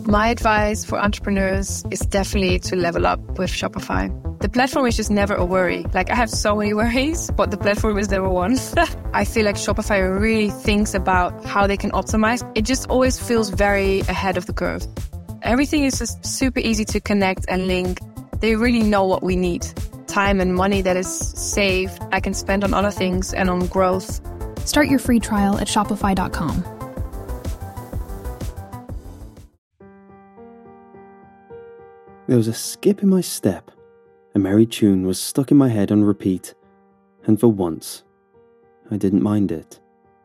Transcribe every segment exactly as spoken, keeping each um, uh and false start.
My advice for entrepreneurs is definitely to level up with Shopify. The platform is just never a worry. Like, I have so many worries, but the platform is never one. I feel like Shopify really thinks about how they can optimize. It just always feels very ahead of the curve. Everything is just super easy to connect and link. They really know what we need. Time and money that is saved, I can spend on other things and on growth. Start your free trial at shopify dot com. There was a skip in my step. A merry tune was stuck in my head on repeat, and for once, I didn't mind it.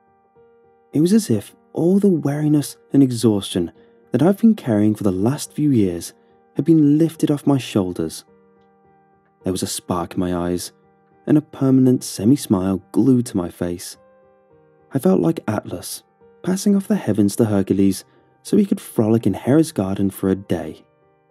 It was as if all the weariness and exhaustion that I've been carrying for the last few years had been lifted off my shoulders. There was a spark in my eyes, and a permanent semi-smile glued to my face. I felt like Atlas, passing off the heavens to Hercules so he could frolic in Hera's garden for a day.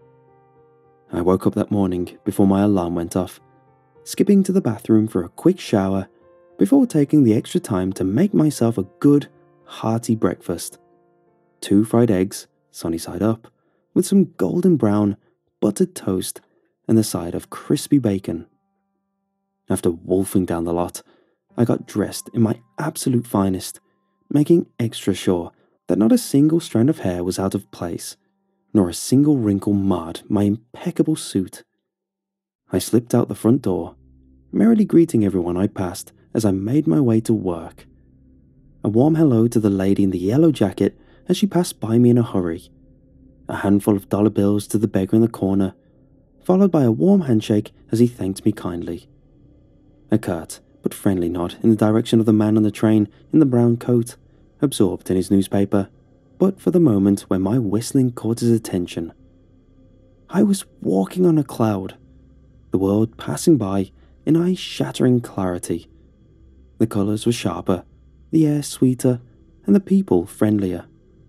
I woke up that morning before my alarm went off, skipping to the bathroom for a quick shower before taking the extra time to make myself a good, hearty breakfast. Two fried eggs, sunny side up, with some golden brown, buttered toast and the side of crispy bacon. After wolfing down the lot, I got dressed in my absolute finest, making extra sure that not a single strand of hair was out of place, nor a single wrinkle marred my impeccable suit. I slipped out the front door, merrily greeting everyone I passed as I made my way to work. A warm hello to the lady in the yellow jacket as she passed by me in a hurry. A handful of dollar bills to the beggar in the corner, followed by a warm handshake as he thanked me kindly. A curt but friendly nod in the direction of the man on the train in the brown coat, absorbed in his newspaper, but for the moment when my whistling caught his attention. I was walking on a cloud, the world passing by in eye-shattering clarity. The colours were sharper, the air sweeter, and the people friendlier.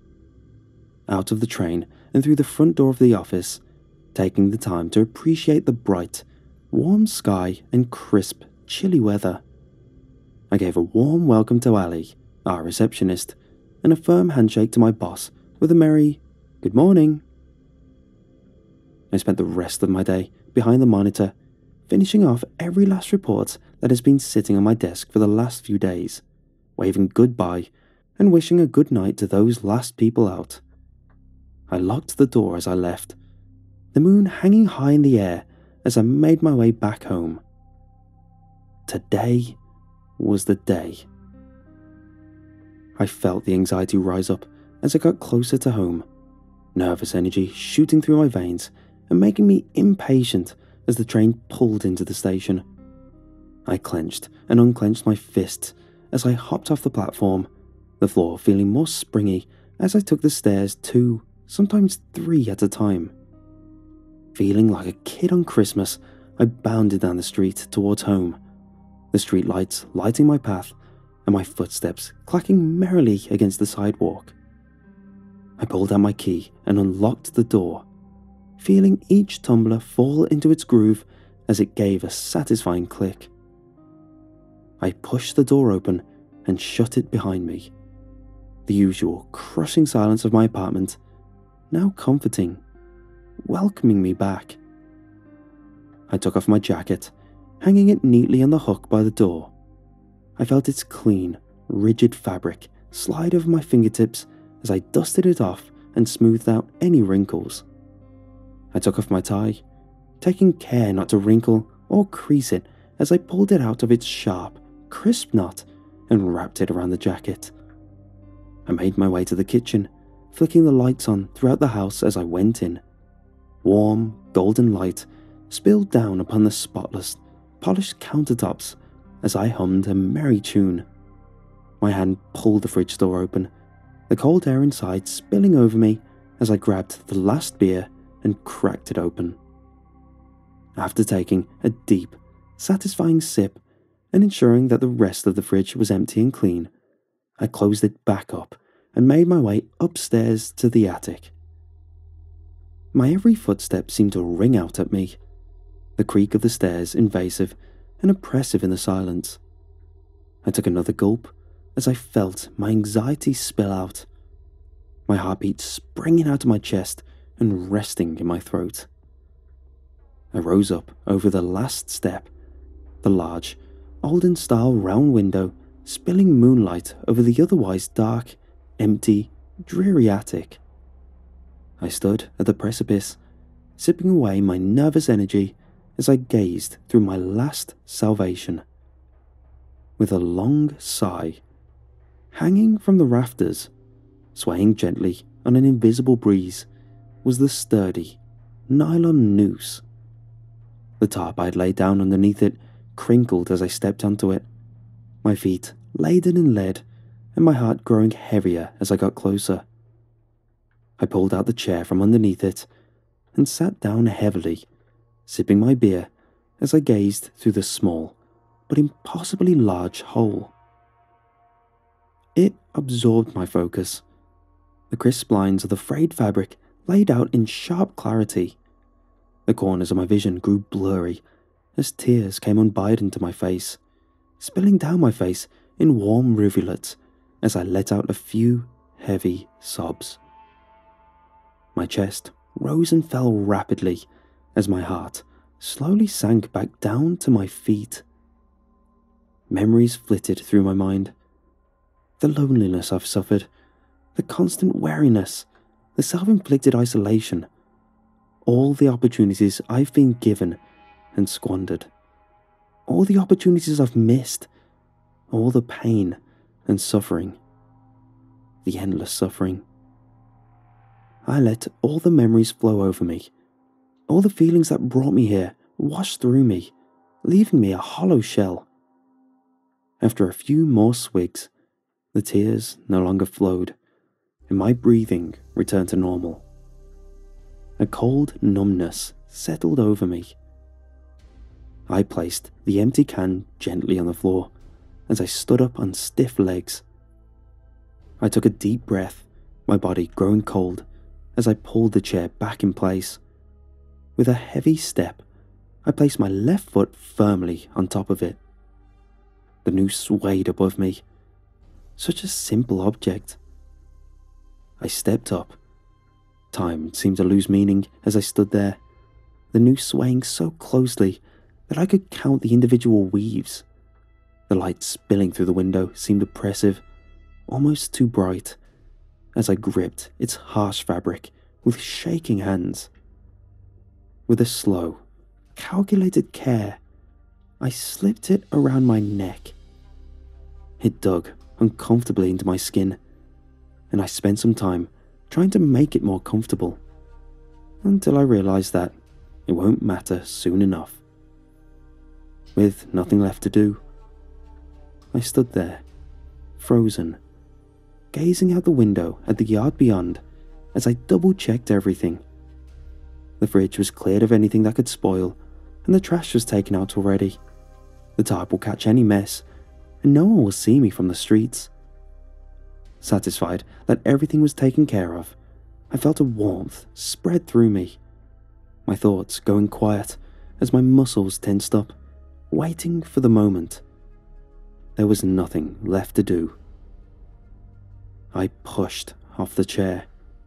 Out of the train and through the front door of the office, taking the time to appreciate the bright, warm sky and crisp, chilly weather. I gave a warm welcome to Ali, our receptionist, and a firm handshake to my boss with a merry, "Good morning." I spent the rest of my day behind the monitor, finishing off every last report that has been sitting on my desk for the last few days, waving goodbye and wishing a good night to those last people out. I locked the door as I left, the moon hanging high in the air as I made my way back home. Today was the day. I felt the anxiety rise up as I got closer to home, nervous energy shooting through my veins and making me impatient as the train pulled into the station. I clenched and unclenched my fists as I hopped off the platform, the floor feeling more springy as I took the stairs two, sometimes three at a time. Feeling like a kid on Christmas, I bounded down the street towards home, the street lights lighting my path and my footsteps clacking merrily against the sidewalk. I pulled out my key and unlocked the door, feeling each tumbler fall into its groove as it gave a satisfying click. I pushed the door open and shut it behind me. The usual crushing silence of my apartment, now comforting, welcoming me back. I took off my jacket, hanging it neatly on the hook by the door. I felt its clean, rigid fabric slide over my fingertips as I dusted it off and smoothed out any wrinkles. I took off my tie, taking care not to wrinkle or crease it as I pulled it out of its sharp, crisp knot and wrapped it around the jacket. I made my way to the kitchen, flicking the lights on throughout the house as I went in. Warm, golden light spilled down upon the spotless, polished countertops as I hummed a merry tune. My hand pulled the fridge door open, the cold air inside spilling over me as I grabbed the last beer and cracked it open. After taking a deep, satisfying sip and ensuring that the rest of the fridge was empty and clean, I closed it back up and made my way upstairs to the attic. My every footstep seemed to ring out at me, the creak of the stairs invasive and oppressive in the silence. I took another gulp as I felt my anxiety spill out, my heartbeat springing out of my chest and resting in my throat. I rose up over the last step, the large, olden-style round window spilling moonlight over the otherwise dark, empty, dreary attic. I stood at the precipice, sipping away my nervous energy as I gazed through my last salvation. With a long sigh, hanging from the rafters, swaying gently on an invisible breeze, was the sturdy, nylon noose. The tarp I had laid down underneath it crinkled as I stepped onto it, my feet laden in lead and my heart growing heavier as I got closer. I pulled out the chair from underneath it and sat down heavily, sipping my beer as I gazed through the small but impossibly large hole. It absorbed my focus. The crisp lines of the frayed fabric laid out in sharp clarity. The corners of my vision grew blurry as tears came unbidden to my face, spilling down my face in warm rivulets as I let out a few heavy sobs. My chest rose and fell rapidly as my heart slowly sank back down to my feet. Memories flitted through my mind. The loneliness I've suffered, the constant weariness, the self-inflicted isolation, all the opportunities I've been given and squandered, all the opportunities I've missed, all the pain and suffering, the endless suffering. I let all the memories flow over me. All the feelings that brought me here washed through me, leaving me a hollow shell. After a few more swigs, the tears no longer flowed, and my breathing returned to normal. A cold numbness settled over me. I placed the empty can gently on the floor as I stood up on stiff legs. I took a deep breath, my body growing cold as I pulled the chair back in place. With a heavy step, I placed my left foot firmly on top of it. The noose swayed above me. Such a simple object. I stepped up. Time seemed to lose meaning as I stood there, the noose swaying so closely that I could count the individual weaves. The light spilling through the window seemed oppressive, almost too bright, as I gripped its harsh fabric with shaking hands. With a slow, calculated care, I slipped it around my neck. It dug uncomfortably into my skin, and I spent some time trying to make it more comfortable, until I realized that it won't matter soon enough. With nothing left to do, I stood there, frozen, gazing out the window at the yard beyond as I double-checked everything. The fridge was cleared of anything that could spoil, and the trash was taken out already. The tarp will catch any mess, and no one will see me from the streets. Satisfied that everything was taken care of, I felt a warmth spread through me. My thoughts going quiet as my muscles tensed up, waiting for the moment. There was nothing left to do. I pushed off the chair.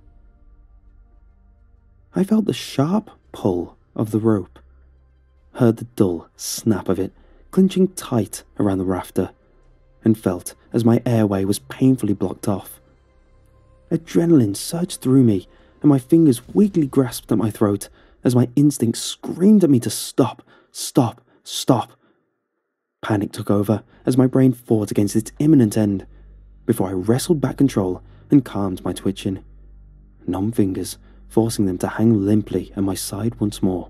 I felt the sharp pull of the rope, heard the dull snap of it clinching tight around the rafter, and felt as my airway was painfully blocked off. Adrenaline surged through me, and my fingers weakly grasped at my throat as my instinct screamed at me to stop, stop, stop. Panic took over as my brain fought against its imminent end, before I wrestled back control and calmed my twitching, numb fingers forcing them to hang limply at my side once more.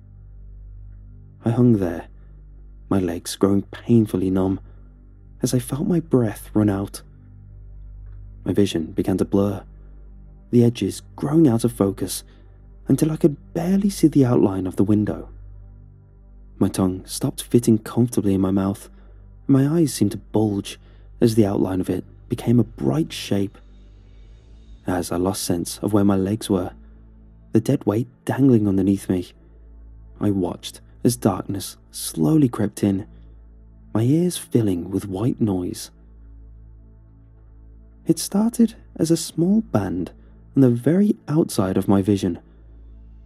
I hung there, my legs growing painfully numb, as I felt my breath run out. My vision began to blur, the edges growing out of focus until I could barely see the outline of the window. My tongue stopped fitting comfortably in my mouth, and my eyes seemed to bulge as the outline of it became a bright shape. As I lost sense of where my legs were, the dead weight dangling underneath me, I watched as darkness slowly crept in, my ears filling with white noise. It started as a small band on the very outside of my vision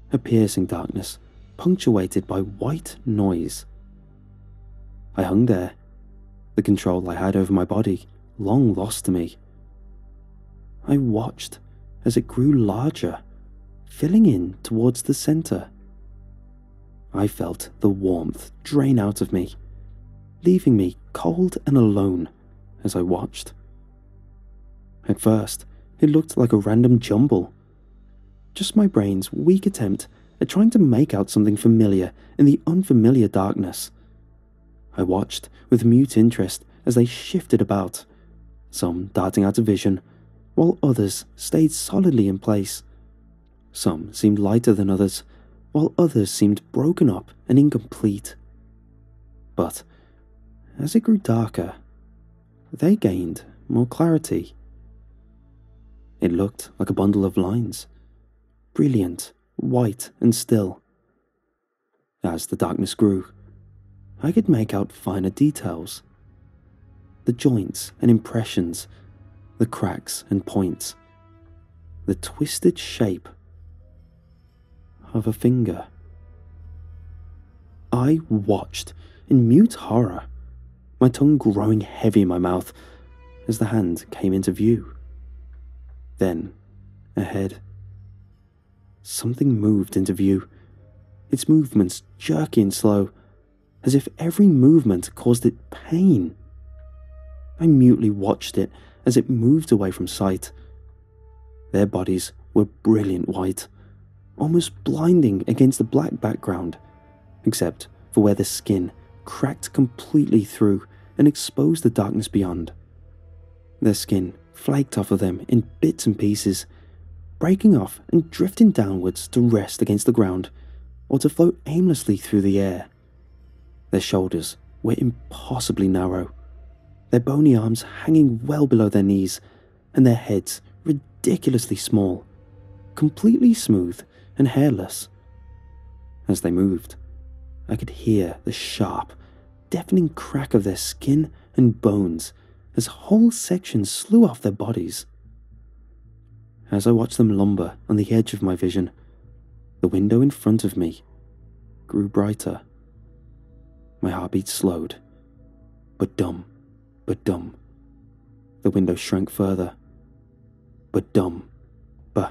a piercing darkness punctuated by white noise. I hung there, the control I had over my body long lost to me. I watched as it grew larger, filling in towards the center. I felt the warmth drain out of me, leaving me cold and alone as I watched. At first, it looked like a random jumble, just my brain's weak attempt at trying to make out something familiar in the unfamiliar darkness. I watched with mute interest as they shifted about, some darting out of vision, while others stayed solidly in place. Some seemed lighter than others, while others seemed broken up and incomplete. But as it grew darker, they gained more clarity. It looked like a bundle of lines, brilliant, white and still. As the darkness grew, I could make out finer details. The joints and impressions, the cracks and points, the twisted shape of a finger. I watched in mute horror, my tongue growing heavy in my mouth as the hand came into view. Then, ahead, something moved into view, its movements jerky and slow, as if every movement caused it pain. I mutely watched it as it moved away from sight. Their bodies were brilliant white, almost blinding against the black background, except for where the skin cracked completely through and exposed the darkness beyond. Their skin flaked off of them in bits and pieces, breaking off and drifting downwards to rest against the ground or to float aimlessly through the air. Their shoulders were impossibly narrow, their bony arms hanging well below their knees, and their heads ridiculously small, completely smooth and hairless. As they moved, I could hear the sharp, deafening crack of their skin and bones as whole sections slew off their bodies. As I watched them lumber on the edge of my vision, the window in front of me grew brighter. My heartbeat slowed, but dumb, but dumb. The window shrank further, but dumb, but...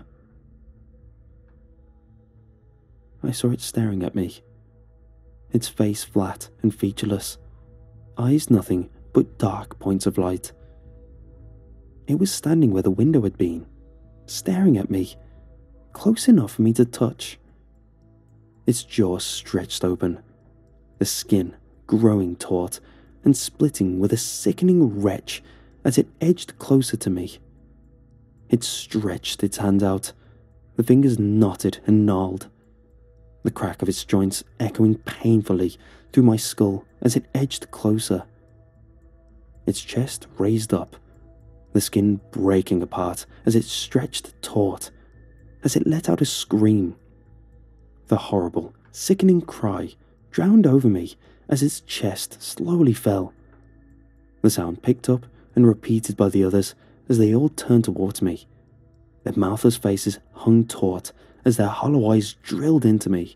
I saw it staring at me, its face flat and featureless, eyes nothing but dark points of light. It was standing where the window had been, staring at me, close enough for me to touch. Its jaw stretched open, the skin growing taut and splitting with a sickening retch as it edged closer to me. It stretched its hand out, the fingers knotted and gnarled, the crack of its joints echoing painfully through my skull as it edged closer. Its chest raised up, the skin breaking apart as it stretched taut, as it let out a scream. The horrible, sickening cry drowned over me as its chest slowly fell. The sound picked up and repeated by the others as they all turned towards me. Their mouthless faces hung taut as their hollow eyes drilled into me.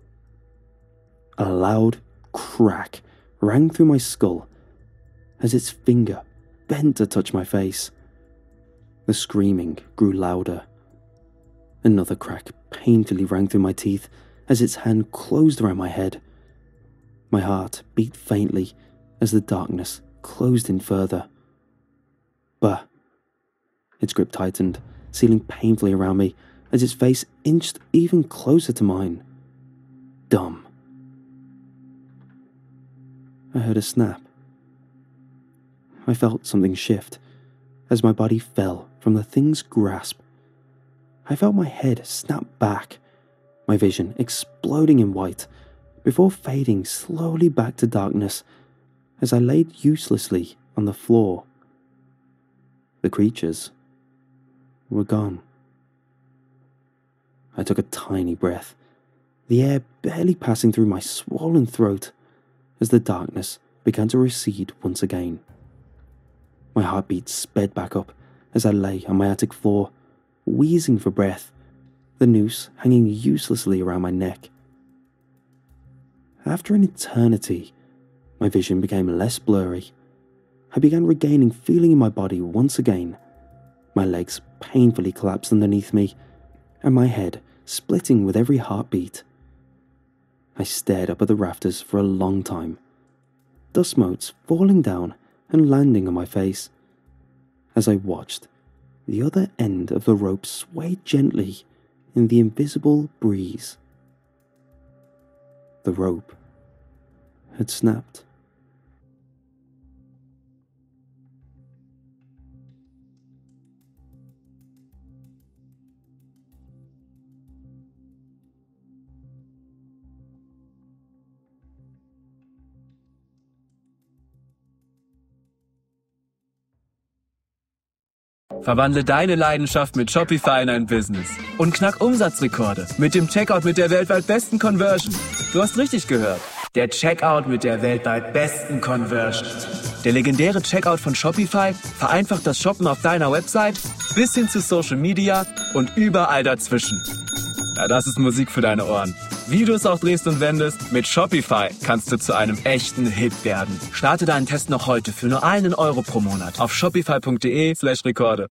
A loud crack rang through my skull as its finger bent to touch my face. The screaming grew louder. Another crack painfully rang through my teeth as its hand closed around my head. My heart beat faintly as the darkness closed in further. Bah! Its grip tightened, sealing painfully around me as its face inched even closer to mine. Dumb. I heard a snap. I felt something shift as my body fell from the thing's grasp. I felt my head snap back, my vision exploding in white, before fading slowly back to darkness as I laid uselessly on the floor. The creatures were gone. I took a tiny breath, the air barely passing through my swollen throat as the darkness began to recede once again. My heartbeat sped back up as I lay on my attic floor, wheezing for breath, the noose hanging uselessly around my neck. After an eternity, my vision became less blurry. I began regaining feeling in my body once again. My legs painfully collapsed underneath me, and my head splitting with every heartbeat. I stared up at the rafters for a long time, dust motes falling down and landing on my face. As I watched, the other end of the rope swayed gently in the invisible breeze. The rope had snapped. Verwandle deine Leidenschaft mit Shopify in ein Business und knack Umsatzrekorde mit dem Checkout mit der weltweit besten Conversion. Du hast richtig gehört. Der Checkout mit der weltweit besten Conversion. Der legendäre Checkout von Shopify vereinfacht das Shoppen auf deiner Website bis hin zu Social Media und überall dazwischen. Ja, das ist Musik für deine Ohren. Wie du es auch drehst und wendest, mit Shopify kannst du zu einem echten Hit werden. Starte deinen Test noch heute für nur einen Euro pro Monat auf shopify punkt de slash Rekorde.